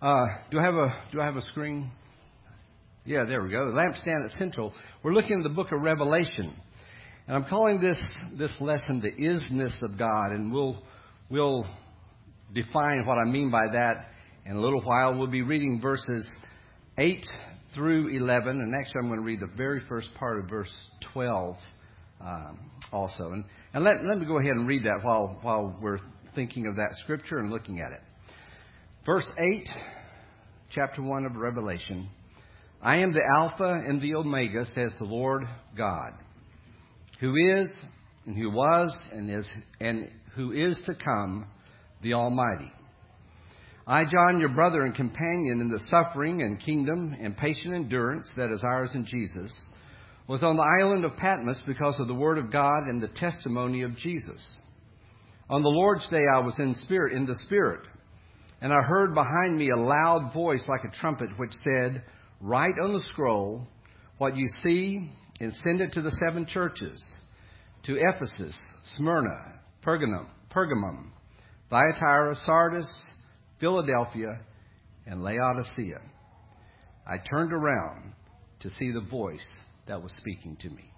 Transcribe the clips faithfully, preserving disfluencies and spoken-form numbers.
Uh, do I have a do I have a screen? Yeah, there we go. The lampstand at Central. We're looking at the book of Revelation, and I'm calling this this lesson the isness of God, and we'll we'll define what I mean by that in a little while. We'll be reading verses eight through eleven, and actually I'm going to read the very first part of verse twelve um, also. And and let let me go ahead and read that while while we're thinking of that scripture and looking at it. Verse eight, chapter one of Revelation. I am the Alpha and the Omega, says the Lord God, who is and who was and is and who is to come, the Almighty. I, John, your brother and companion in the suffering and kingdom and patient endurance that is ours in Jesus, was on the island of Patmos because of the word of God and the testimony of Jesus. On the Lord's day I was in spirit, in the Spirit, and I heard behind me a loud voice like a trumpet which said, write on the scroll what you see and send it to the seven churches, to Ephesus, Smyrna, Pergamum, Pergamum, Thyatira, Sardis, Philadelphia, and Laodicea. I turned around to see the voice that was speaking to me.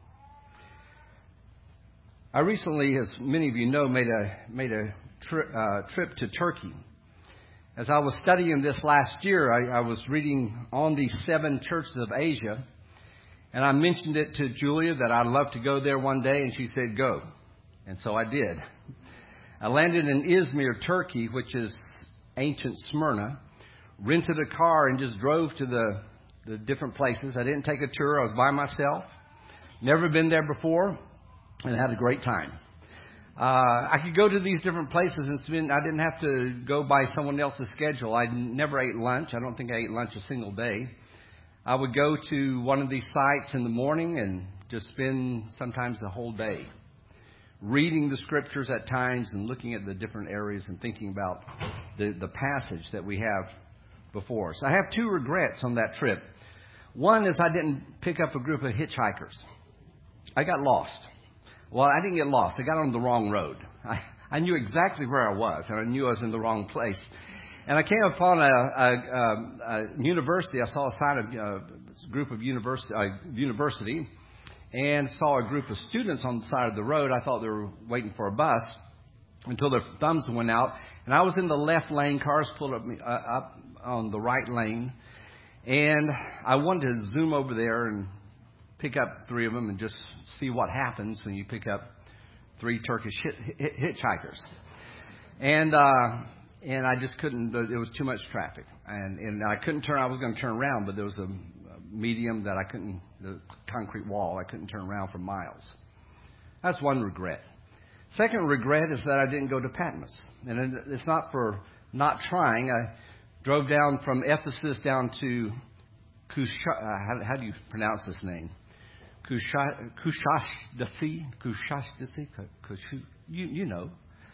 I recently, as many of you know, made a made a tri- uh, trip to Turkey. As I was studying this last year, I, I was reading on these seven churches of Asia, and I mentioned it to Julia that I'd love to go there one day, and she said, go. And so I did. I landed in Izmir, Turkey, which is ancient Smyrna, rented a car and just drove to the, the different places. I didn't take a tour. I was by myself. Never been there before, and had a great time. Uh, I could go to these different places and spend, I didn't have to go by someone else's schedule. I never ate lunch. I don't think I ate lunch a single day. I would go to one of these sites in the morning and just spend sometimes the whole day reading the scriptures at times and looking at the different areas and thinking about the, the passage that we have before us. I have two regrets on that trip. One is I didn't pick up a group of hitchhikers. I got lost. Well, I didn't get lost. I got on the wrong road. I, I knew exactly where I was, and I knew I was in the wrong place. And I came upon a, a, a, a university. I saw a sign of uh, a group of university, uh, university, and saw a group of students on the side of the road. I thought they were waiting for a bus until their thumbs went out. And I was in the left lane. Cars pulled up, me, uh, up on the right lane. And I wanted to zoom over there and pick up three of them and just see what happens when you pick up three Turkish hit, hit, hitchhikers. And uh, and I just couldn't. There was too much traffic, and and I couldn't turn. I was going to turn around, but there was a medium that I couldn't. The concrete wall. I couldn't turn around for miles. That's one regret. Second regret is that I didn't go to Patmos, and it's not for not trying. I drove down from Ephesus down to Kush. Uh, how, how do you pronounce this name? Kushashdasi, Kushashdasi, Kushu, you you know,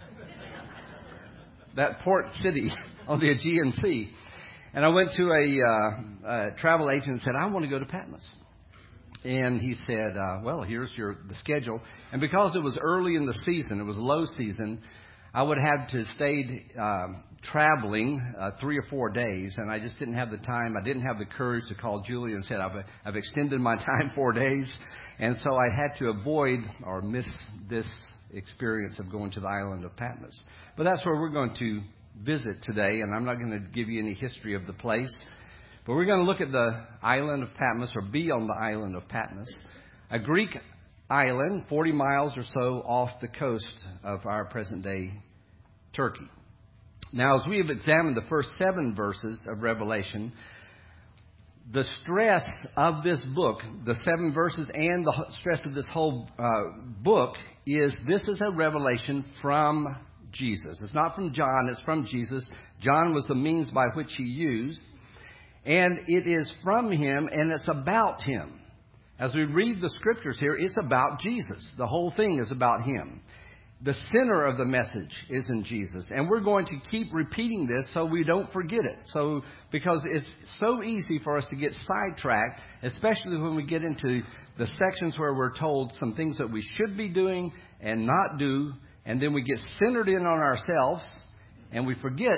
that port city on the Aegean Sea. And I went to a, uh, a travel agent and said, I want to go to Patmos. And he said, uh, well, here's your the schedule. And because it was early in the season, it was low season, I would have to stay um, traveling uh, three or four days, and I just didn't have the time. I didn't have the courage to call Julia and said, I've, I've extended my time four days. And so I had to avoid or miss this experience of going to the island of Patmos. But that's where we're going to visit today, and I'm not going to give you any history of the place. But we're going to look at the island of Patmos, or be on the island of Patmos, a Greek island forty miles or so off the coast of our present-day Turkey. Now, as we have examined the first seven verses of Revelation, the stress of this book, the seven verses and the stress of this whole uh, book is this is a revelation from Jesus. It's not from John, it's from Jesus. John was the means by which he used. And it is from him, and it's about him. As we read the scriptures here, it's about Jesus. The whole thing is about him. The center of the message is in Jesus. And we're going to keep repeating this so we don't forget it. So, because it's so easy for us to get sidetracked, especially when we get into the sections where we're told some things that we should be doing and not do. And then we get centered in on ourselves and we forget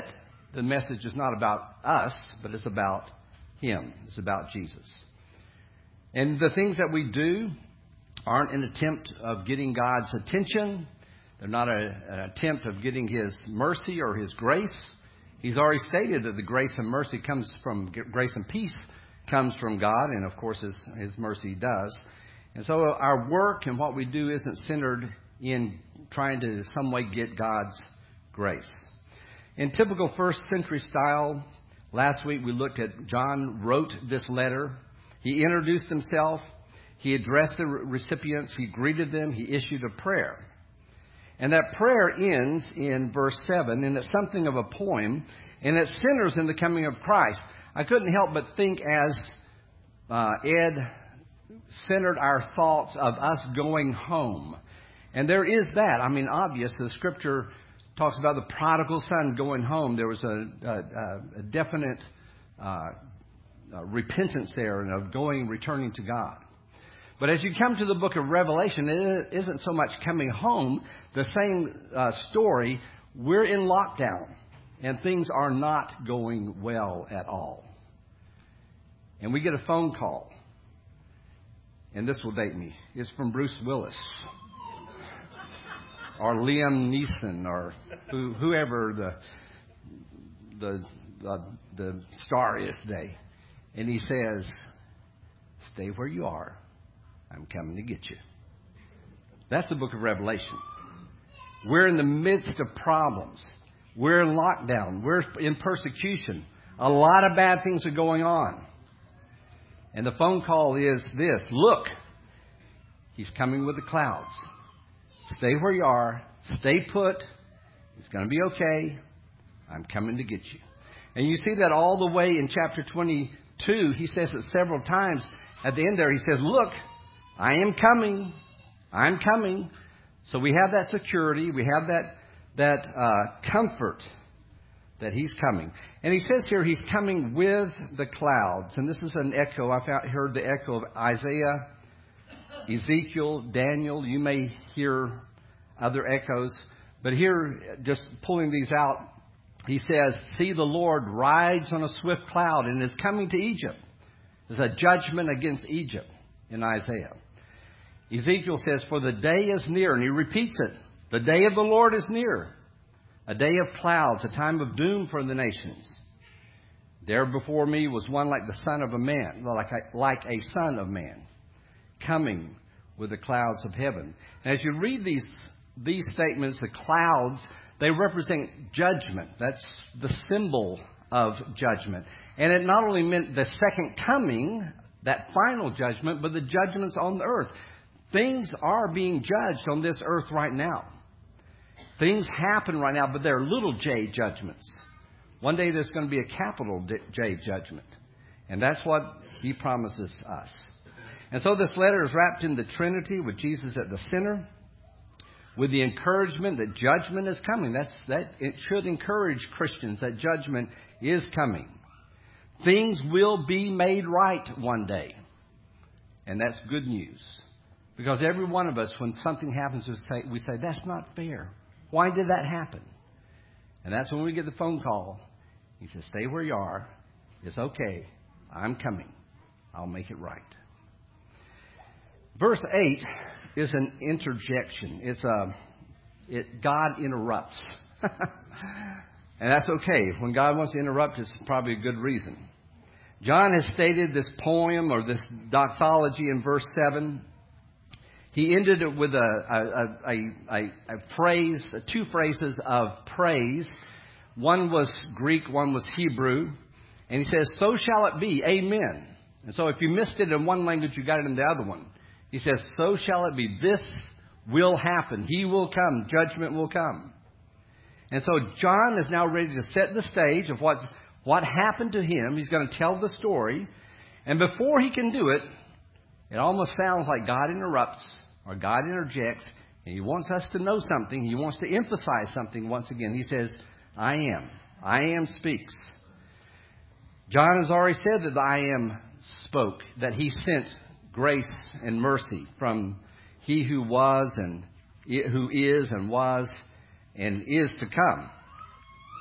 the message is not about us, but it's about Him. It's about Jesus. And the things that we do aren't an attempt of getting God's attention. They're not a, an attempt of getting His mercy or His grace. He's already stated that the grace and mercy comes from, grace and peace comes from God, and of course His, His mercy does. And so our work and what we do isn't centered in trying to in some way get God's grace. In typical first century style, last week we looked at John wrote this letter. He introduced himself. He addressed the recipients. He greeted them. He issued a prayer. And that prayer ends in verse seven, and it's something of a poem, and it centers in the coming of Christ. I couldn't help but think as uh, Ed centered our thoughts of us going home. And there is that. I mean, obvious. The Scripture talks about the prodigal son going home. There was a, a, a definite uh, uh, repentance there and of going, returning to God. But as you come to the book of Revelation, it isn't so much coming home. The same uh, story. We're in lockdown, and things are not going well at all. And we get a phone call. And this will date me. It's from Bruce Willis. Or Liam Neeson, or who, whoever the, the, the, the star is today. And he says, "Stay where you are. I'm coming to get you." That's the book of Revelation. We're in the midst of problems. We're in lockdown. We're in persecution. A lot of bad things are going on. And the phone call is this: look, He's coming with the clouds. Stay where you are. Stay put. It's going to be okay. I'm coming to get you. And you see that all the way in chapter twenty-two. He says it several times. At the end there, he says, look, I am coming. I'm coming. So we have that security. We have that, that uh, comfort that He's coming. And he says here He's coming with the clouds. And this is an echo. I found, heard the echo of Isaiah, Ezekiel, Daniel. You may hear other echoes. But here, just pulling these out, he says, see, the Lord rides on a swift cloud and is coming to Egypt. There's a judgment against Egypt in Isaiah. Ezekiel says, for the day is near. And he repeats it. The day of the Lord is near. A day of clouds, a time of doom for the nations. There before me was one like the son of a man, well, like a, like a son of man, coming with the clouds of heaven. And as you read these these statements, the clouds, they represent judgment. That's the symbol of judgment. And it not only meant the second coming, that final judgment, but the judgments on the earth. Things are being judged on this earth right now. Things happen right now, but they're little j judgments. One day there's going to be a capital J judgment. And that's what He promises us. And so this letter is wrapped in the Trinity with Jesus at the center, with the encouragement that judgment is coming. That's, that it should encourage Christians that judgment is coming. Things will be made right one day. And that's good news. Because every one of us, when something happens, we say, we say, that's not fair. Why did that happen? And that's when we get the phone call. He says, stay where you are. It's okay. I'm coming. I'll make it right. Verse eight is an interjection. It's a, it, God interrupts. And that's okay. When God wants to interrupt, it's probably a good reason. John has stated this poem or this doxology in verse seven. He ended it with a, a, a, a, a phrase, two phrases of praise. One was Greek, one was Hebrew. And he says, so shall it be, amen. And so if you missed it in one language, you got it in the other one. He says, so shall it be. This will happen. He will come. Judgment will come. And so John is now ready to set the stage of what's, what happened to him. He's going to tell the story. And before he can do it, it almost sounds like God interrupts or God interjects. And He wants us to know something. He wants to emphasize something once again. He says, I am. I am speaks. John has already said that the I am spoke, that He sent grace and mercy from He who was and who is and was and is to come.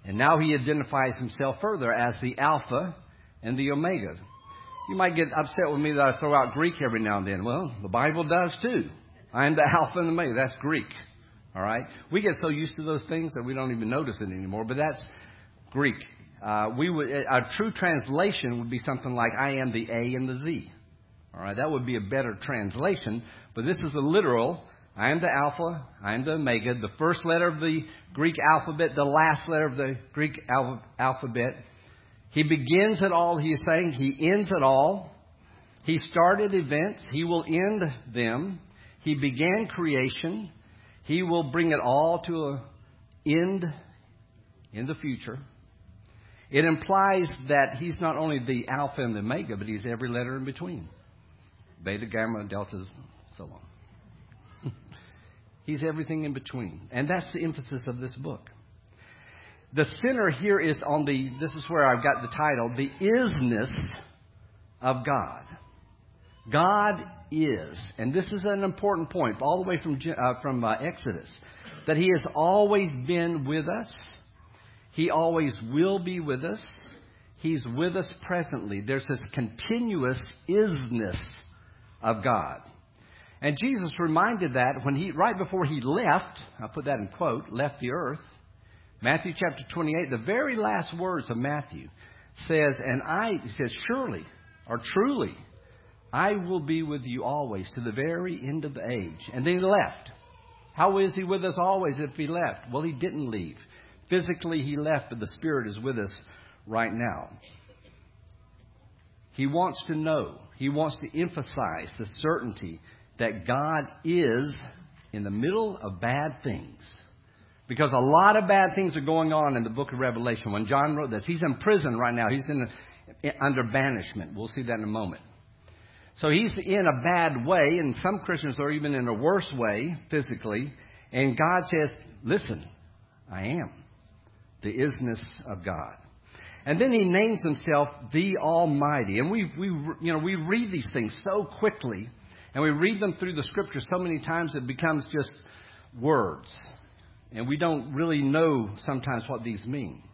And now he identifies himself further as the Alpha and the Omega. You might get upset with me that I throw out Greek every now and then. Well, the Bible does too. I am the Alpha and the Omega. That's Greek. All right? We get so used to those things that we don't even notice it anymore, but that's Greek. Uh, we would, a true translation would be something like, I am the A and the Z. All right? That would be a better translation, but this is the literal. I am the Alpha, I am the Omega, the first letter of the Greek alphabet, the last letter of the Greek al- alphabet. He begins it all, he is saying. He ends it all. He started events. He will end them. He began creation. He will bring it all to an end in the future. It implies that he's not only the Alpha and the Omega, but he's every letter in between. Beta, Gamma, Delta, so on. He's everything in between. And that's the emphasis of this book. The center here is on the, this is where I've got the title, the isness of God. God is, and this is an important point, all the way from, uh, from uh, Exodus, that he has always been with us. He always will be with us. He's with us presently. There's this continuous isness of God. And Jesus reminded that when he, right before he left, I'll put that in quote, left the earth, Matthew chapter twenty-eight, the very last words of Matthew says, and I, he says, surely, or truly, I will be with you always to the very end of the age. And then he left. How is he with us always if he left? Well, he didn't leave. Physically he left, but the Spirit is with us right now. He wants to know, he wants to emphasize the certainty that God is in the middle of bad things. Because a lot of bad things are going on in the book of Revelation. When John wrote this, he's in prison right now. He's in a, under banishment. We'll see that in a moment. So he's in a bad way, and some Christians are even in a worse way physically. And God says, listen, I am the isness of God. And then he names himself the Almighty. And we, we, you know, we read these things so quickly, and we read them through the Scripture so many times it becomes just words. And we don't really know sometimes what these mean.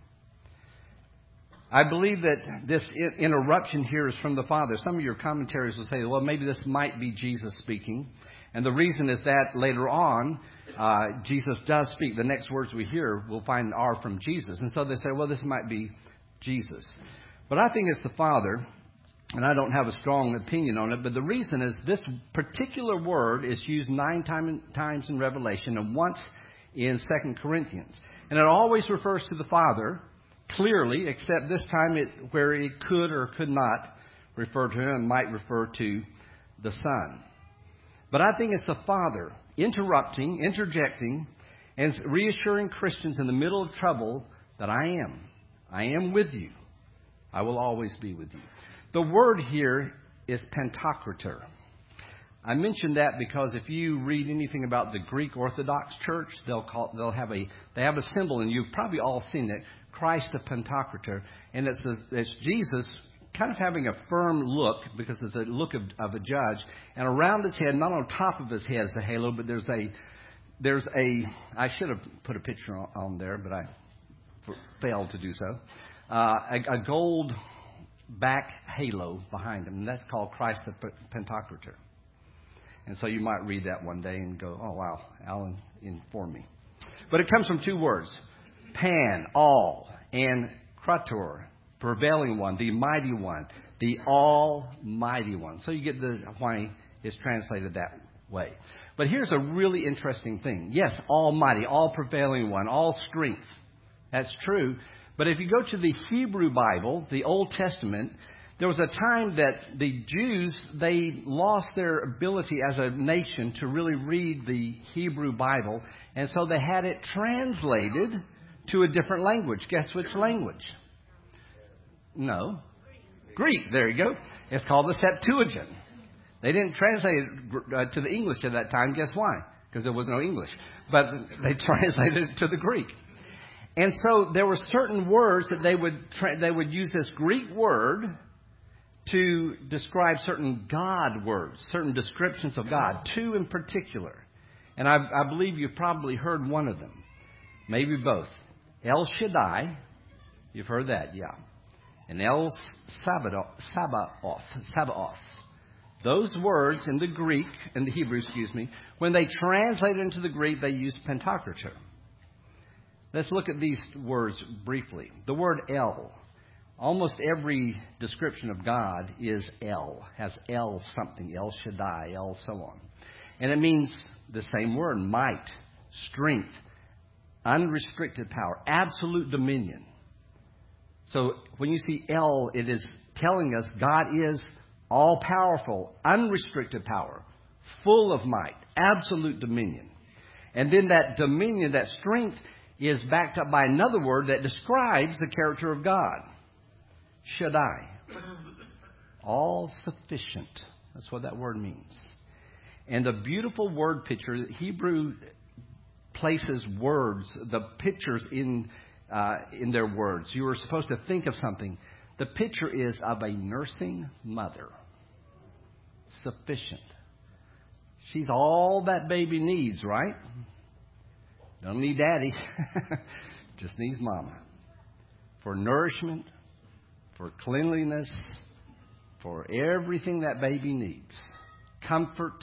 I believe that this interruption here is from the Father. Some of your commentaries will say, well, maybe this might be Jesus speaking. And the reason is that later on, uh, Jesus does speak. The next words we hear we'll find are from Jesus. And so they say, well, this might be Jesus. But I think it's the Father. And I don't have a strong opinion on it. But the reason is this particular word is used nine time, times in Revelation and once in Second Corinthians. And it always refers to the Father, clearly, except this time it, where it could or could not refer to him, might refer to the Son. But I think it's the Father interrupting, interjecting, and reassuring Christians in the middle of trouble that I am. I am with you. I will always be with you. The word here is Pantocrator. I mention that because if you read anything about the Greek Orthodox Church, they'll call they'll have a they have a symbol, and you've probably all seen it, Christ the Pantocrator, and it's, the, it's Jesus kind of having a firm look because of the look of, of a judge, and around his head, not on top of his head is a halo, but there's a there's a I should have put a picture on, on there, but I failed to do so. Uh, a, a gold back halo behind him, and that's called Christ the Pantocrator. And so you might read that one day and go, oh, wow, Alan informed me. But it comes from two words, pan, all, and krator, prevailing one, the mighty one, the almighty one. So you get the why it's translated that way. But here's a really interesting thing. Yes, almighty, all prevailing one, all strength. That's true. But if you go to the Hebrew Bible, the Old Testament, there was a time that the Jews, they lost their ability as a nation to really read the Hebrew Bible. And so they had it translated to a different language. Guess which language? No. Greek. There you go. It's called the Septuagint. They didn't translate it uh, to the English at that time. Guess why? Because there was no English. But they translated it to the Greek. And so there were certain words that they would tra- they would use this Greek word to describe certain God words, certain descriptions of God, two in particular. And I, I believe you've probably heard one of them, maybe both. El Shaddai. You've heard that, yeah. And El Sabaoth. Sabaoth. Sabaoth. Those words in the Greek, in the Hebrew, excuse me, when they translate into the Greek, they use Pantocrator. Let's look at these words briefly. The word El. Almost every description of God is El, has El something, El Shaddai, El so on. And it means the same word, might, strength, unrestricted power, absolute dominion. So when you see El, it is telling us God is all-powerful, unrestricted power, full of might, absolute dominion. And then that dominion, that strength, is backed up by another word that describes the character of God. Shaddai. All sufficient. That's what that word means. And the beautiful word picture, Hebrew places words, the pictures in uh, in their words. You were supposed to think of something. The picture is of a nursing mother. Sufficient. She's all that baby needs, right? Don't need daddy. Just needs mama. For nourishment, for cleanliness, for everything that baby needs. Comfort,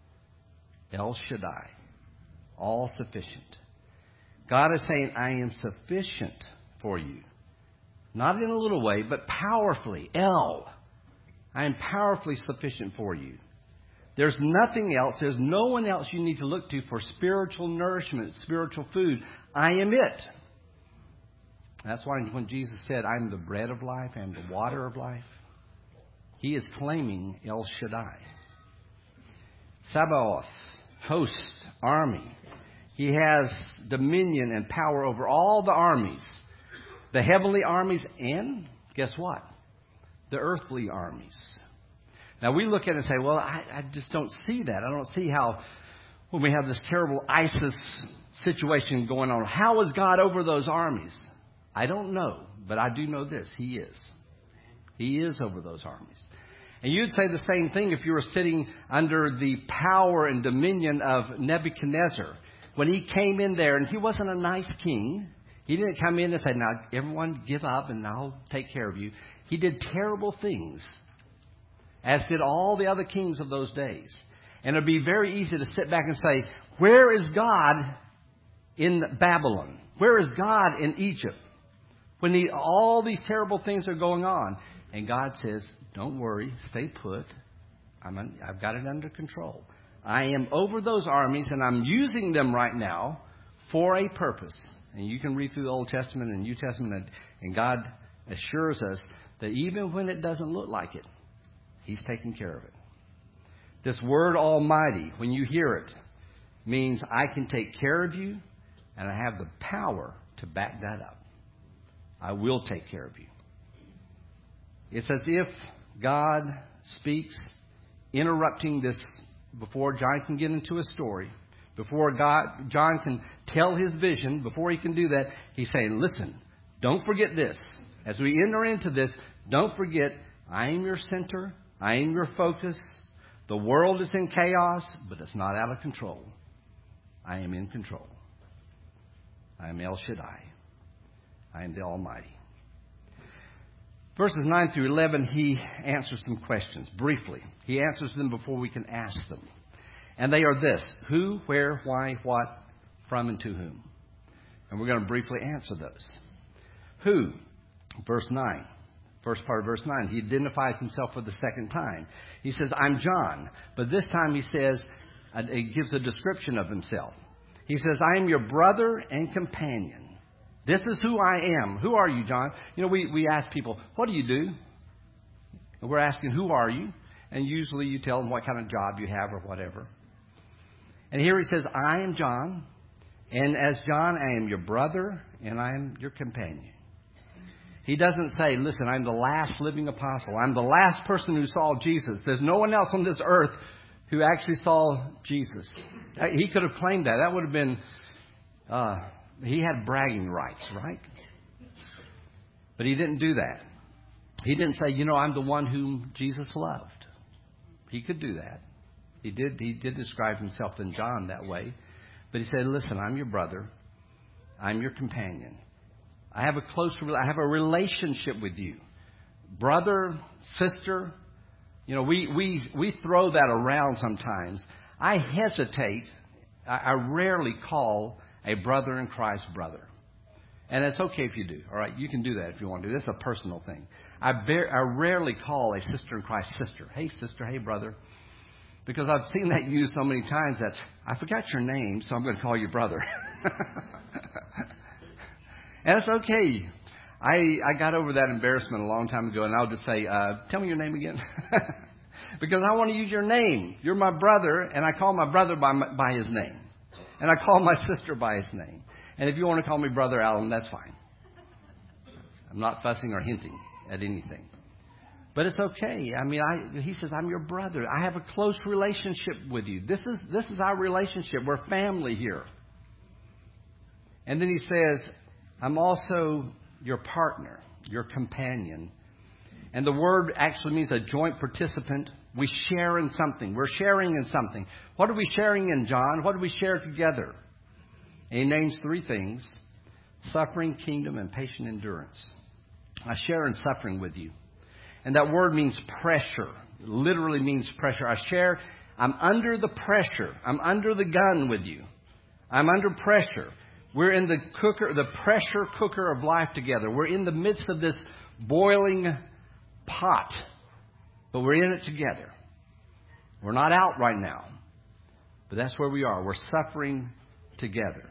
El Shaddai. All sufficient. God is saying, I am sufficient for you. Not in a little way, but powerfully. El. I am powerfully sufficient for you. There's nothing else. There's no one else you need to look to for spiritual nourishment, spiritual food. I am it. That's why when Jesus said, I'm the bread of life, I'm the water of life, he is claiming El Shaddai. Sabaoth, host, army. He has dominion and power over all the armies. The heavenly armies and, guess what? The earthly armies. Now we look at it and say, well, I, I just don't see that. I don't see how, when we have this terrible ISIS situation going on, how is God over those armies? I don't know, but I do know this. He is. He is over those armies. And you'd say the same thing if you were sitting under the power and dominion of Nebuchadnezzar. When he came in there, and he wasn't a nice king. He didn't come in and say, now, everyone give up and I'll take care of you. He did terrible things, as did all the other kings of those days. And it would be very easy to sit back and say, where is God in Babylon? Where is God in Egypt? When the, all these terrible things are going on. And God says, don't worry, stay put. I'm un, I've got it under control. I am over those armies, and I'm using them right now for a purpose. And you can read through the Old Testament and New Testament, and, and God assures us that even when it doesn't look like it, He's taking care of it. This word Almighty, when you hear it, means I can take care of you, and I have the power to back that up. I will take care of you. It's as if God speaks, interrupting this before John can get into a story, before God, John can tell his vision, before he can do that, he's saying, listen, don't forget this. As we enter into this, don't forget, I am your center. I am your focus. The world is in chaos, but it's not out of control. I am in control. I am El Shaddai. I am the Almighty. Verses nine through eleven, he answers some questions briefly. He answers them before we can ask them. And they are this: who, where, why, what, from, and to whom. And we're going to briefly answer those. Who? Verse nine. First part of verse nine. He identifies himself for the second time. He says, I'm John. But this time he says, he gives a description of himself. He says, I am your brother and companion. This is who I am. Who are you, John? You know, we, we ask people, what do you do? And we're asking, who are you? And usually you tell them what kind of job you have or whatever. And here he says, I am John. And as John, I am your brother and I am your companion. He doesn't say, listen, I'm the last living apostle. I'm the last person who saw Jesus. There's no one else on this earth who actually saw Jesus. He could have claimed that. That would have been... Uh, He had bragging rights, right? But he didn't do that. He didn't say, you know, I'm the one whom Jesus loved. He could do that. He did, he did describe himself in John that way. But he said, listen, I'm your brother. I'm your companion. I have a close, I have a relationship with you. Brother, sister, you know, we, we, we throw that around sometimes. I hesitate. I, I rarely call a brother in Christ brother. And it's okay if you do. All right, you can do that if you want to. This is a personal thing. I, bear, I rarely call a sister in Christ sister. Hey, sister. Hey, brother. Because I've seen that used so many times that I forgot your name, so I'm going to call you brother. And it's okay. I, I got over that embarrassment a long time ago, and I'll just say, uh, tell me your name again. Because I want to use your name. You're my brother, and I call my brother by, my, by his name. And I call my sister by his name. And if you want to call me Brother Alan, that's fine. I'm not fussing or hinting at anything. But it's okay. I mean, I, he says, I'm your brother. I have a close relationship with you. This is, this is our relationship. We're family here. And then he says, I'm also your partner, your companion. And the word actually means a joint participant. We share in something. We're sharing in something. What are we sharing in, John? What do we share together? And he names three things: suffering, kingdom, and patient endurance. I share in suffering with you. And that word means pressure. It literally means pressure. I share, I'm under the pressure. I'm under the gun with you. I'm under pressure. We're in the cooker, the pressure cooker of life together. We're in the midst of this boiling pot, but we're in it together. We're not out right now, but that's where we are. We're suffering together.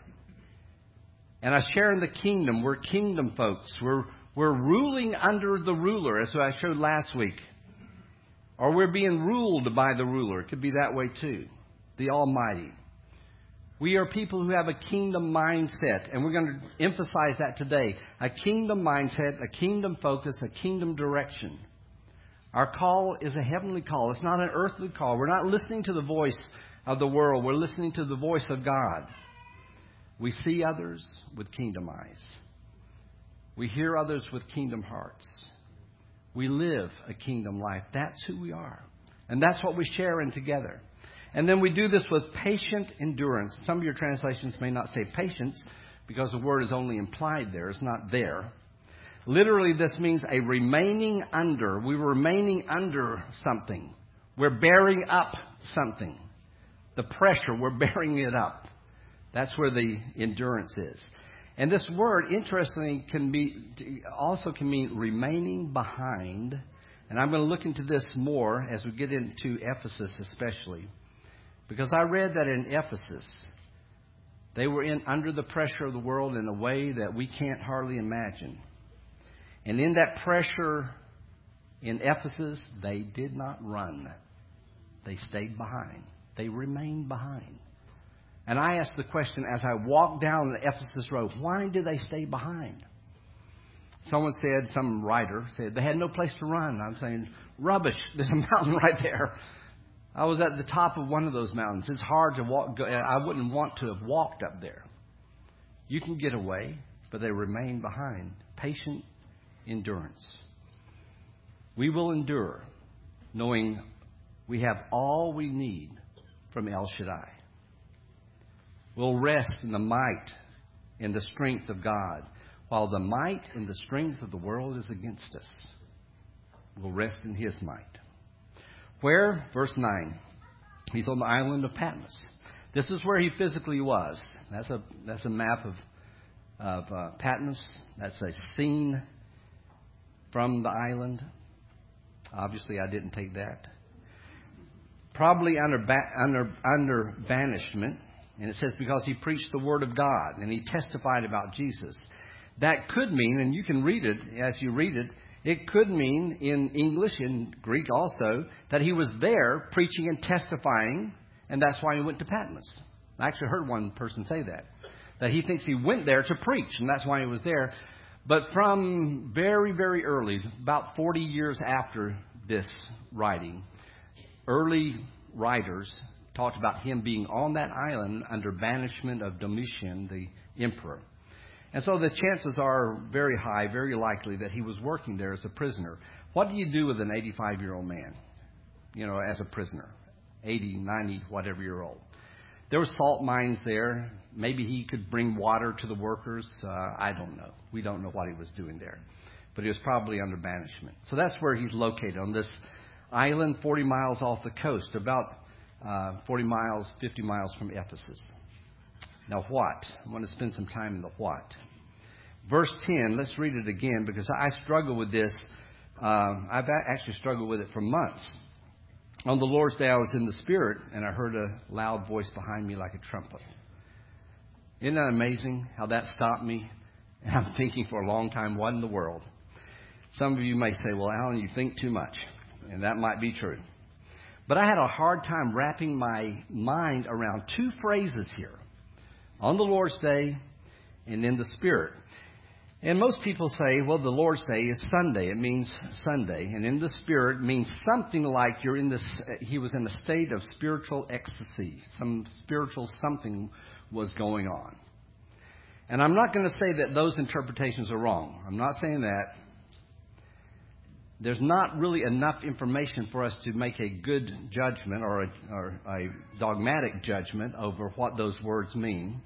And I share in the kingdom. We're kingdom folks. We're we're ruling under the ruler, as I showed last week. Or we're being ruled by the ruler. It could be that way too. The Almighty. We are people who have a kingdom mindset, and we're going to emphasize that today. A kingdom mindset, a kingdom focus, a kingdom direction. Our call is a heavenly call. It's not an earthly call. We're not listening to the voice of the world. We're listening to the voice of God. We see others with kingdom eyes. We hear others with kingdom hearts. We live a kingdom life. That's who we are. And that's what we share in together. And then we do this with patient endurance. Some of your translations may not say patience because the word is only implied there. It's not there. Literally, this means a remaining under. We were remaining under something. We're bearing up something. The pressure, we're bearing it up. That's where the endurance is. And this word, interestingly, can be also can mean remaining behind. And I'm going to look into this more as we get into Ephesus especially. Because I read that in Ephesus, they were in under the pressure of the world in a way that we can't hardly imagine. And in that pressure in Ephesus, they did not run. They stayed behind. They remained behind. And I asked the question as I walked down the Ephesus road, why did they stay behind? Someone said, some writer said, they had no place to run. I'm saying, rubbish. There's a mountain right there. I was at the top of one of those mountains. It's hard to walk. I wouldn't want to have walked up there. You can get away, but they remain behind. Patient endurance. We will endure knowing we have all we need from El Shaddai. We'll rest in the might and the strength of God, while the might and the strength of the world is against us. We'll rest in His might. Where? Verse nine. He's on the island of Patmos. This is where he physically was. That's a that's a map of of uh, Patmos. That's a scene from the island. Obviously, I didn't take that. Probably under ba- under under banishment. And it says because he preached the word of God and he testified about Jesus. That could mean, and you can read it as you read it, it could mean in English, in Greek also, that he was there preaching and testifying, and that's why he went to Patmos. I actually heard one person say that, that he thinks he went there to preach, and that's why he was there. But from very, very early, about forty years after this writing, early writers talked about him being on that island under banishment of Domitian, the emperor. And so the chances are very high, very likely that he was working there as a prisoner. What do you do with an eighty-five-year-old man, you know, as a prisoner? eighty, ninety, whatever year old. There were salt mines there. Maybe he could bring water to the workers. Uh, I don't know. We don't know what he was doing there. But he was probably under banishment. So that's where he's located, on this island forty miles off the coast, about uh, forty miles, fifty miles from Ephesus. Now what? I want to spend some time in the what. Verse ten, let's read it again because I struggle with this. Um, I've actually struggled with it for months. On the Lord's day I was in the Spirit, and I heard a loud voice behind me like a trumpet. Isn't that amazing how that stopped me? And I'm thinking for a long time, what in the world? Some of you may say, well, Alan, you think too much. And that might be true. But I had a hard time wrapping my mind around two phrases here. On the Lord's day and in the Spirit. And most people say, well, the Lord's Day is Sunday. It means Sunday. And in the Spirit means something like you're in this, he was in a state of spiritual ecstasy. Some spiritual something was going on. And I'm not going to say that those interpretations are wrong. I'm not saying that. There's not really enough information for us to make a good judgment or a, or a dogmatic judgment over what those words mean.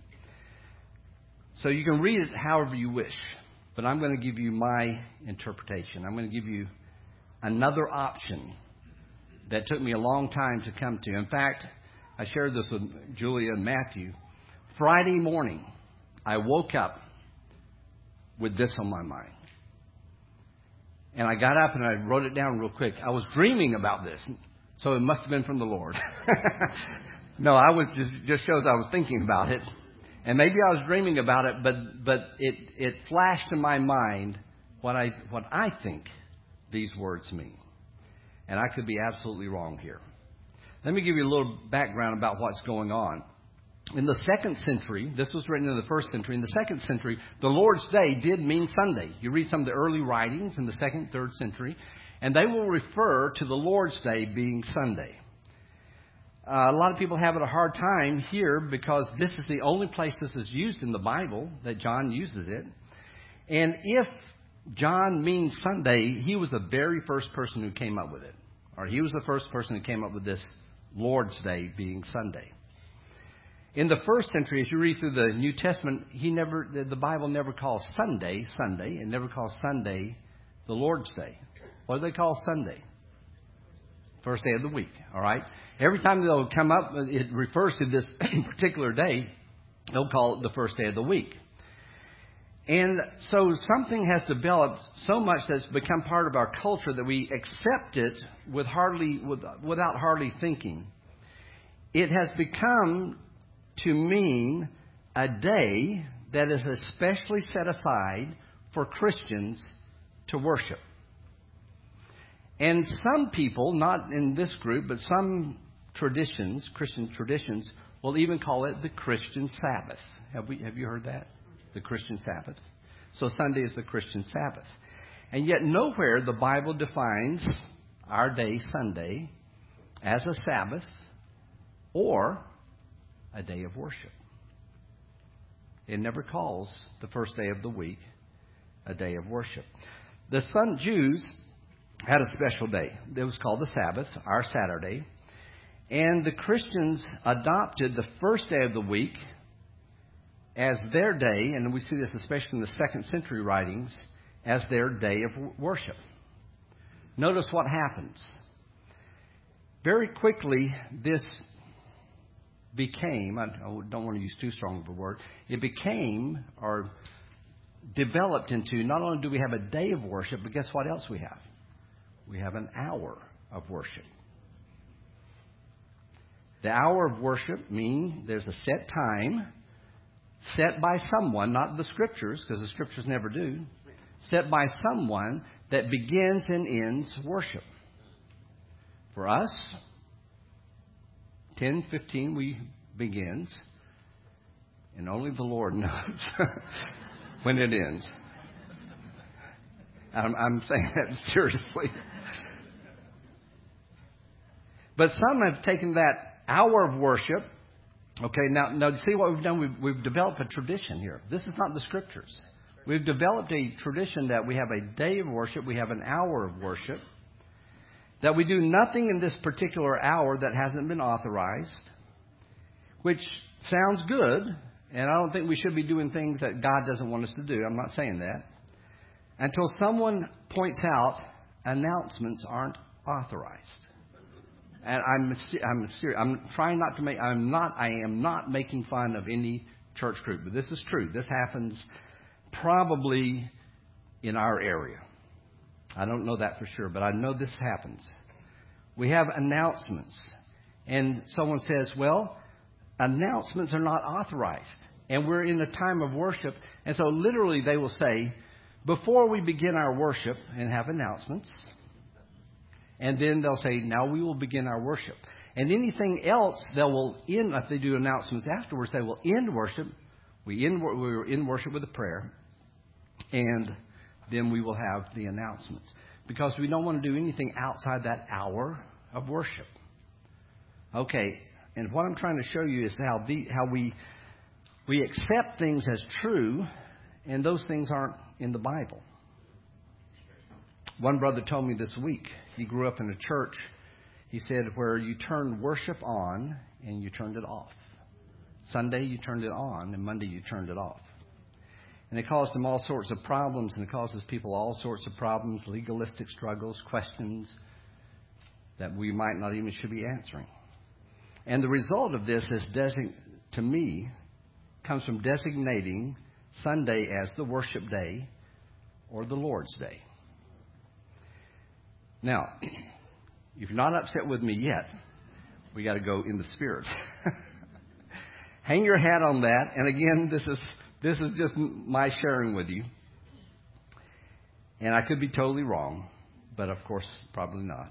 So you can read it however you wish. But I'm going to give you my interpretation. I'm going to give you another option that took me a long time to come to. In fact, I shared this with Julia and Matthew. Friday morning, I woke up with this on my mind. And I got up and I wrote it down real quick. I was dreaming about this, so it must have been from the Lord. No, I was just, just shows I was thinking about it. And maybe I was dreaming about it, but but it, it flashed in my mind what I what I think these words mean. And I could be absolutely wrong here. Let me give you a little background about what's going on. In the second century, this was written in the first century, in the second century, the Lord's Day did mean Sunday. You read some of the early writings in the second, third century, and they will refer to the Lord's Day being Sunday. Uh, a lot of people have it a hard time here because this is the only place this is used in the Bible that John uses it. And if John means Sunday, he was the very first person who came up with it. Or he was the first person who came up with this Lord's Day being Sunday. In the first century, as you read through the New Testament, he never, the Bible never calls Sunday Sunday. It never calls Sunday the Lord's Day. What do they call Sunday? First day of the week, all right? Every time they'll come up, it refers to this particular day, they'll call it the first day of the week. And so something has developed so much that it's become part of our culture that we accept it with hardly, with, without hardly thinking. It has become to mean a day that is especially set aside for Christians to worship. And some people, not in this group, but some traditions, Christian traditions, will even call it the Christian Sabbath. Have we? Have you heard that? The Christian Sabbath. So Sunday is the Christian Sabbath. And yet nowhere the Bible defines our day, Sunday, as a Sabbath or a day of worship. It never calls the first day of the week a day of worship. The Sun Jews had a special day. It was called the Sabbath, our Saturday. And the Christians adopted the first day of the week as their day, and we see this especially in the second century writings, as their day of worship. Notice what happens. Very quickly, this became, I don't want to use too strong of a word, it became or developed into, not only do we have a day of worship, but guess what else we have? We have an hour of worship. The hour of worship means there's a set time set by someone, not the Scriptures, because the Scriptures never do, set by someone that begins and ends worship. For us, ten fifteen we begins, and only the Lord knows when it ends. I'm, I'm saying that seriously. But some have taken that hour of worship. Okay, now, now see what we've done? We've, we've developed a tradition here. This is not the Scriptures. We've developed a tradition that we have a day of worship, we have an hour of worship, that we do nothing in this particular hour that hasn't been authorized. which sounds good, and I don't think we should be doing things that God doesn't want us to do. I'm not saying that. Until someone points out announcements aren't authorized. And I'm I'm serious. I'm trying not to make. I'm not. I am not making fun of any church group, but this is true. This happens probably in our area. I don't know that for sure, but I know this happens. We have announcements, and someone says, "Well, announcements are not authorized," and we're in the time of worship, and so literally they will say, before we begin our worship, and have announcements. And then they'll say, now we will begin our worship. And anything else, they will end, if they do announcements afterwards, they will end worship. We end, we're in worship with a prayer. And then we will have the announcements. Because we don't want to do anything outside that hour of worship. Okay, and what I'm trying to show you is how, the, how we, we accept things as true, and those things aren't in the Bible. One brother told me this week, he grew up in a church, he said, where you turned worship on and you turned it off. Sunday you turned it on and Monday you turned it off. And it caused him all sorts of problems, and it causes people all sorts of problems, legalistic struggles, questions that we might not even should be answering. And the result of this is, design, to me, comes from designating Sunday as the worship day or the Lord's Day. Now, if you're not upset with me yet, we got to go in the Spirit. Hang your hat on that. And again, this is this is just my sharing with you. And I could be totally wrong, but of course, probably not.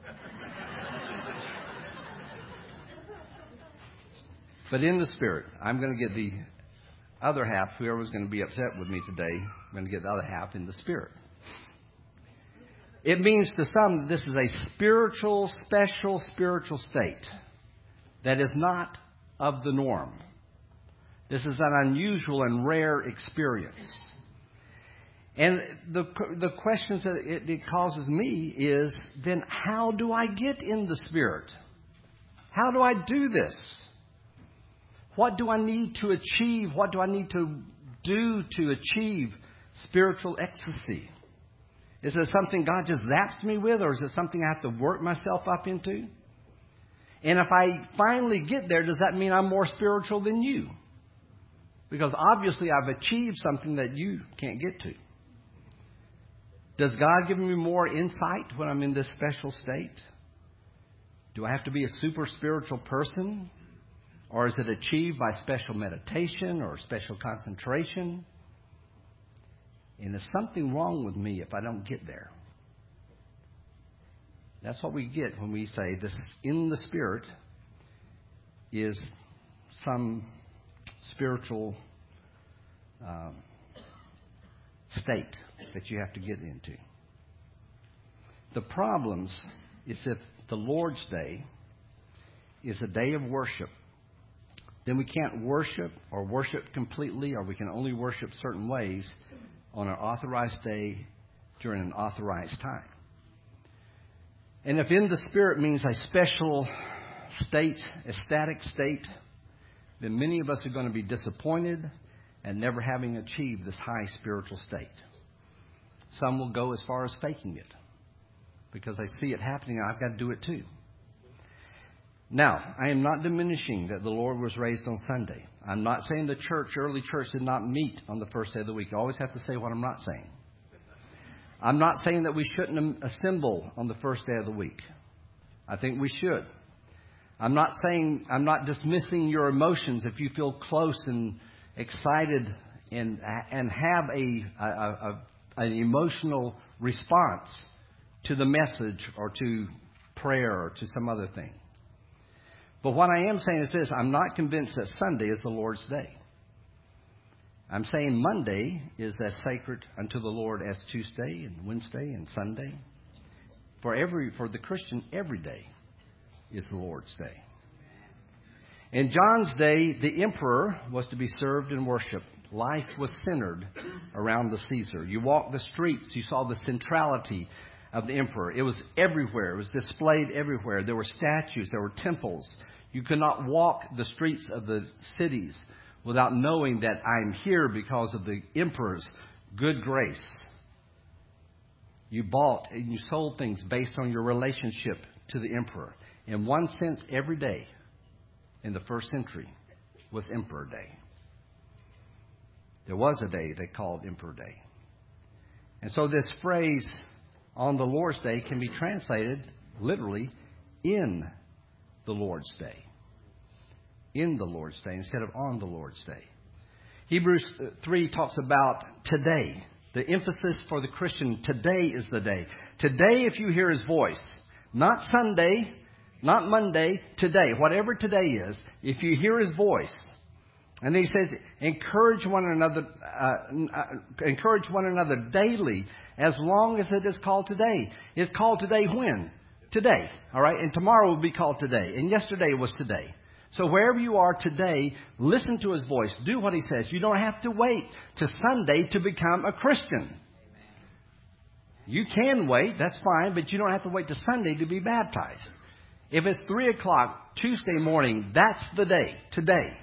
But in the Spirit, I'm going to get the other half. Whoever's going to be upset with me today, I'm going to get the other half in the Spirit. It means to some that this is a spiritual, special spiritual state that is not of the norm. This is an unusual and rare experience. And the the questions that it, it causes me is, then how do I get in the Spirit? How do I do this? What do I need to achieve? What do I need to do to achieve spiritual ecstasy? Is it something God just zaps me with, or is it something I have to work myself up into? And if I finally get there, does that mean I'm more spiritual than you? Because obviously I've achieved something that you can't get to. Does God give me more insight when I'm in this special state? Do I have to be a super spiritual person? Or is it achieved by special meditation or special concentration? And there's something wrong with me if I don't get there. That's what we get when we say this in the Spirit is some spiritual um, state that you have to get into. The problems is if the Lord's Day is a day of worship, then we can't worship or worship completely, or we can only worship certain ways on an authorized day during an authorized time. And if in the Spirit means a special state, ecstatic state, then many of us are going to be disappointed at never having achieved this high spiritual state. Some will go as far as faking it because they see it happening and I've got to do it too. Now, I am not diminishing that the Lord was raised on Sunday. I'm not saying the church, early church, did not meet on the first day of the week. I always have to say what I'm not saying. I'm not saying that we shouldn't assemble on the first day of the week. I think we should. I'm not saying, I'm not dismissing your emotions if you feel close and excited and and have a, a, a an emotional response to the message or to prayer or to some other thing. But what I am saying is this: I'm not convinced that Sunday is the Lord's day. I'm saying Monday is as sacred unto the Lord as Tuesday and Wednesday and Sunday. For every for the Christian, every day is the Lord's day. In John's day, the emperor was to be served and worshipped. Life was centered around the Caesar. You walked the streets, you saw the centrality of the emperor. It was everywhere. It was displayed everywhere. There were statues. There were temples. You cannot walk the streets of the cities without knowing that I'm here because of the emperor's good grace. You bought and you sold things based on your relationship to the emperor. In one sense, every day in the first century was Emperor Day. There was a day they called Emperor Day. And so this phrase, on the Lord's Day, can be translated literally in the Lord's Day. In the Lord's Day instead of on the Lord's Day. Hebrews three talks about today. The emphasis for the Christian, today is the day. Today, if you hear His voice, not Sunday, not Monday, today, whatever today is, if you hear His voice, and then He says, encourage one another, uh, encourage one another daily, as long as it is called today. It's called today when? Today, all right? And tomorrow will be called today, and yesterday was today. So wherever you are today, listen to His voice. Do what He says. You don't have to wait to Sunday to become a Christian. You can wait, that's fine, but you don't have to wait to Sunday to be baptized. If it's three o'clock Tuesday morning, that's the day, today.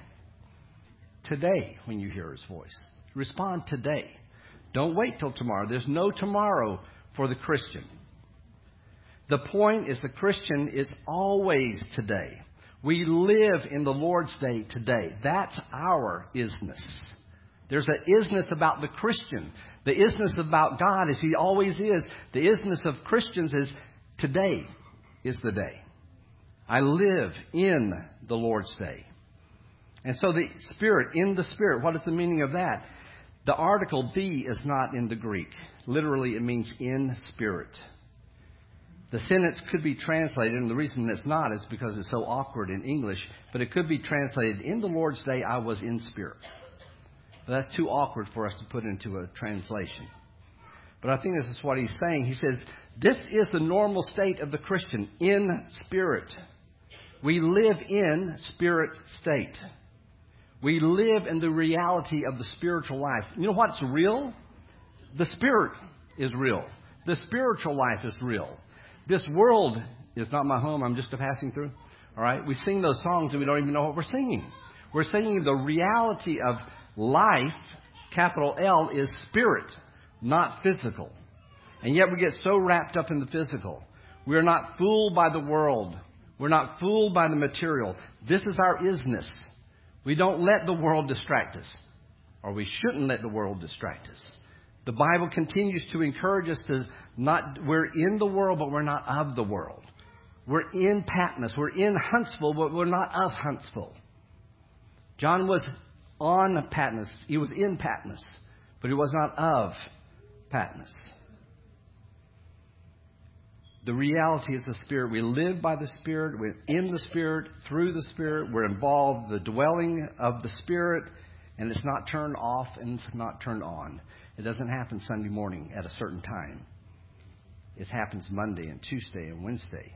Today, when you hear His voice. Respond today. Don't wait till tomorrow. There's no tomorrow for the Christian. The point is the Christian is always today. We live in the Lord's Day today. That's our isness. There's an isness about the Christian. The isness about God, as He always is. The isness of Christians is today is the day. I live in the Lord's Day. And so the Spirit, in the Spirit, what is the meaning of that? The article the is not in the Greek. Literally, it means in spirit. The sentence could be translated, and the reason it's not is because it's so awkward in English, but it could be translated, in the Lord's Day I was in spirit. But that's too awkward for us to put into a translation. But I think this is what he's saying. He says, this is the normal state of the Christian, in spirit. We live in spirit state. We live in the reality of the spiritual life. You know what's real? The Spirit is real. The spiritual life is real. This world is not my home. I'm just a passing through. All right? We sing those songs and we don't even know what we're singing. We're singing the reality of life, capital L, is spirit, not physical. And yet we get so wrapped up in the physical. We're not fooled by the world. We're not fooled by the material. This is our isness. We don't let the world distract us. Or we shouldn't let the world distract us. The Bible continues to encourage us to not, we're in the world, but we're not of the world. We're in Patmos. We're in Huntsville, but we're not of Huntsville. John was on Patmos. He was in Patmos, but he was not of Patmos. The reality is the Spirit. We live by the Spirit. We're in the Spirit, through the Spirit. We're involved in the dwelling of the Spirit, and it's not turned off and it's not turned on. It doesn't happen Sunday morning at a certain time. It happens Monday and Tuesday and Wednesday.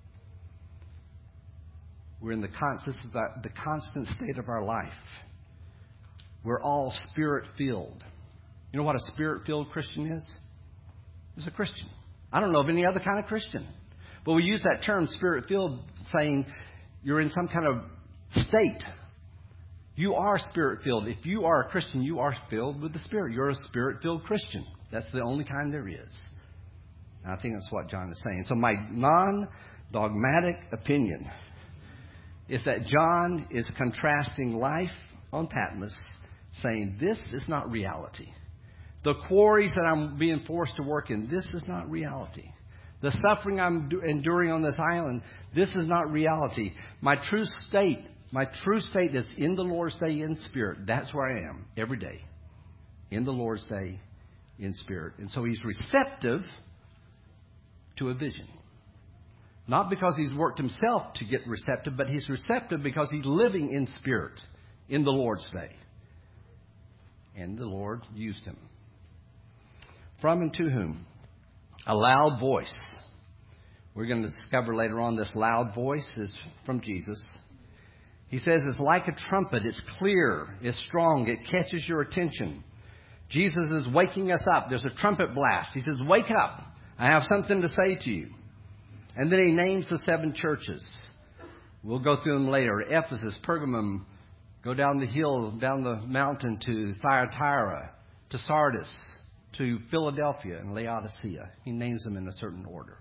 We're in the constant, the constant state of our life. We're all Spirit-filled. You know what a Spirit-filled Christian is? It's a Christian. I don't know of any other kind of Christian. But we use that term, Spirit-filled, saying you're in some kind of state. You are Spirit-filled. If you are a Christian, you are filled with the Spirit. You're a Spirit-filled Christian. That's the only kind there is. And I think that's what John is saying. So my non-dogmatic opinion is that John is contrasting life on Patmos, saying this is not reality. The quarries that I'm being forced to work in, this is not reality. The suffering I'm enduring on this island, this is not reality. My true state, my true state is in the Lord's Day in spirit. That's where I am every day. In the Lord's Day in spirit. And so he's receptive to a vision. Not because he's worked himself to get receptive, but he's receptive because he's living in spirit in the Lord's Day. And the Lord used him. From and to whom? A loud voice. We're going to discover later on this loud voice is from Jesus. He says it's like a trumpet. It's clear. It's strong. It catches your attention. Jesus is waking us up. There's a trumpet blast. He says, wake up. I have something to say to you. And then he names the seven churches. We'll go through them later. Ephesus, Pergamum, go down the hill, down the mountain to Thyatira, to Sardis, to Philadelphia and Laodicea. He names them in a certain order.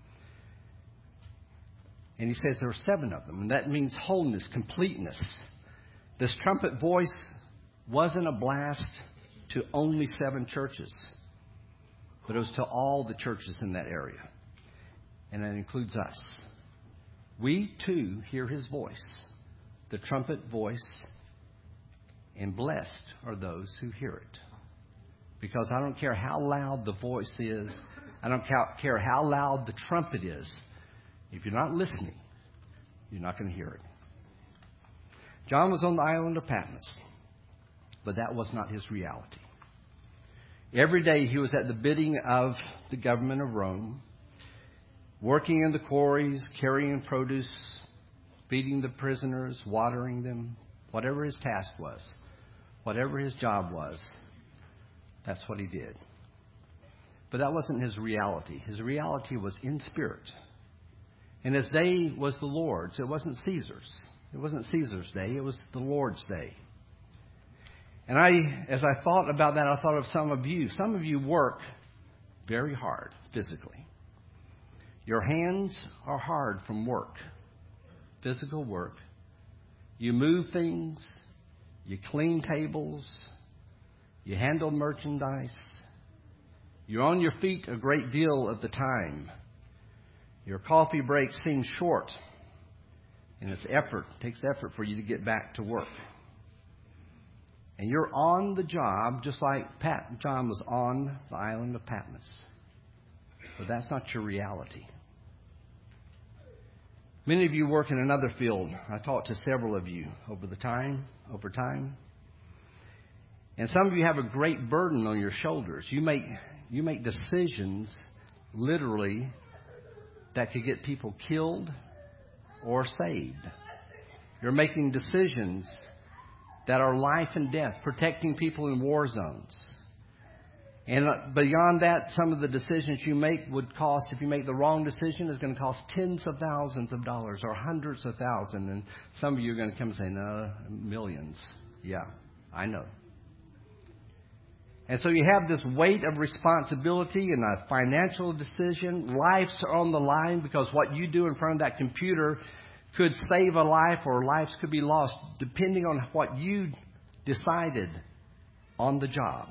And he says there are seven of them, and that means wholeness, completeness. This trumpet voice wasn't a blast to only seven churches, but it was to all the churches in that area. And that includes us. We, too, hear his voice, the trumpet voice, and blessed are those who hear it. Because I don't care how loud the voice is, I don't care how loud the trumpet is, if you're not listening, you're not going to hear it. John was on the island of Patmos, but that was not his reality. Every day he was at the bidding of the government of Rome, working in the quarries, carrying produce, feeding the prisoners, watering them, whatever his task was, whatever his job was, that's what he did. But that wasn't his reality. His reality was in spirit. And his day was the Lord's. It wasn't Caesar's. It wasn't Caesar's day. It was the Lord's day. And I, as I thought about that, I thought of some of you. Some of you work very hard physically. Your hands are hard from work, physical work. You move things. You clean tables. You handle merchandise. You're on your feet a great deal of the time. Your coffee break seems short, and it's effort. It takes effort for you to get back to work. And you're on the job just like Pat, John was on the island of Patmos. But that's not your reality. Many of you work in another field. I talked to several of you over the time, over time. And some of you have a great burden on your shoulders. You make you make decisions, literally, that could get people killed or saved. You're making decisions that are life and death, protecting people in war zones. And beyond that, some of the decisions you make would cost, if you make the wrong decision, it's going to cost tens of thousands of dollars or hundreds of thousands. And some of you are going to come and say, no, millions. Yeah, I know. And so you have this weight of responsibility and a financial decision. Lives are on the line because what you do in front of that computer could save a life or lives could be lost depending on what you decided on the job.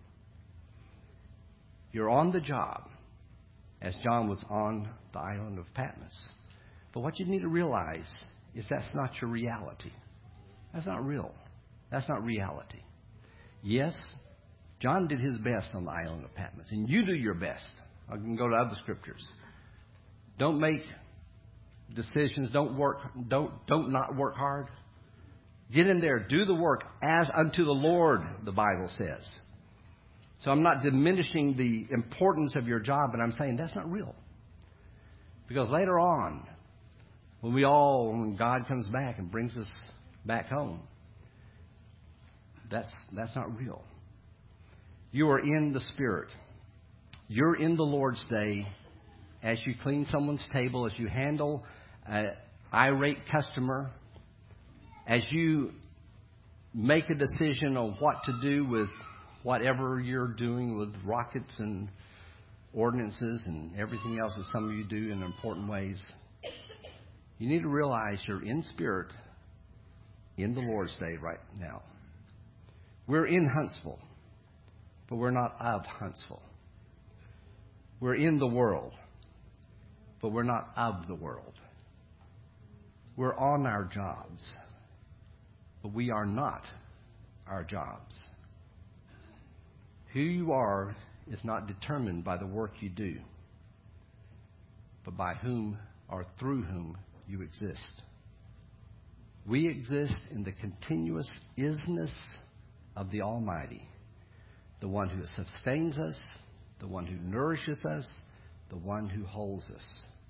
You're on the job as John was on the island of Patmos. But what you need to realize is that's not your reality. That's not real. That's not reality. Yes, John did his best on the island of Patmos, and you do your best. I can go to other scriptures. Don't make decisions. Don't work. Don't don't not work hard. Get in there. Do the work as unto the Lord, the Bible says. So I'm not diminishing the importance of your job, but I'm saying that's not real. Because later on, when we all, when God comes back and brings us back home, that's that's not real. You are in the Spirit. You're in the Lord's day as you clean someone's table, as you handle an irate customer, as you make a decision on what to do with whatever you're doing with rockets and ordinances and everything else that some of you do in important ways. You need to realize you're in spirit in the Lord's day right now. We're in Huntsville, but we're not of Huntsville. We're in the world, but we're not of the world. We're on our jobs, but we are not our jobs. Who you are is not determined by the work you do, but by whom or through whom you exist. We exist in the continuous isness of the Almighty, the one who sustains us, the one who nourishes us, the one who holds us.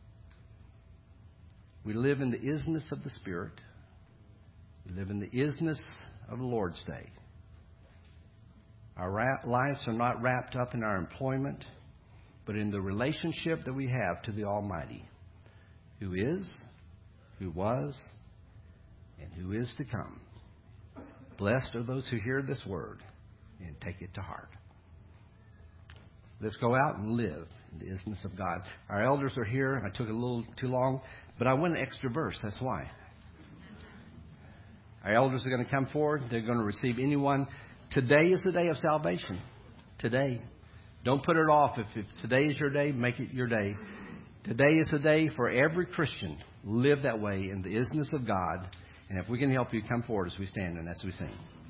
We live in the isness of the Spirit. We live in the isness of the Lord's day. Our ra- lives are not wrapped up in our employment, but in the relationship that we have to the Almighty, who is, who was, and who is to come. Blessed are those who hear this word and take it to heart. Let's go out and live in the isness of God. Our elders are here. I took a little too long, but I went an extra verse. That's why. Our elders are going to come forward. They're going to receive anyone. Today is the day of salvation. Today. Don't put it off. If, if today is your day, make it your day. Today is the day for every Christian. Live that way in the isness of God. And if we can help you, come forward as we stand and as we sing.